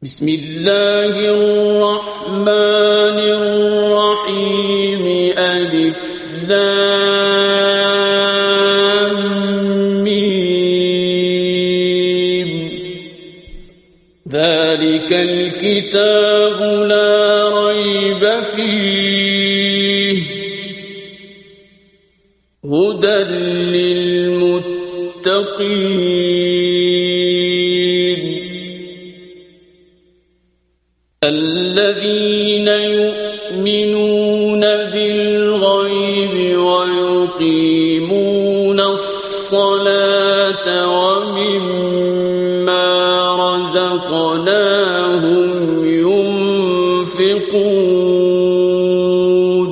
بسم الله الرحمن الرحيم ألف لام ميم ذلك الكتاب لا ريب فيه هدى للمتقين الذين يؤمنون بالغيب ويقيمون الصلاة ومما رزقناهم ينفقون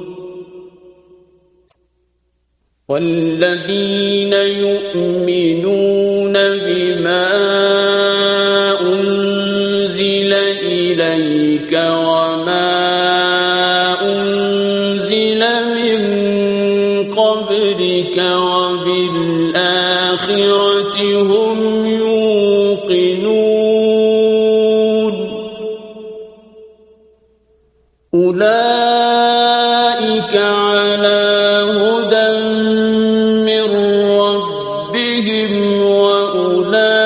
والذين يؤمنون بما أنزل إليك وما أنزل من قبلك وبالآخرة هم يوقنون أولئك على هدى من ربهم وأولئك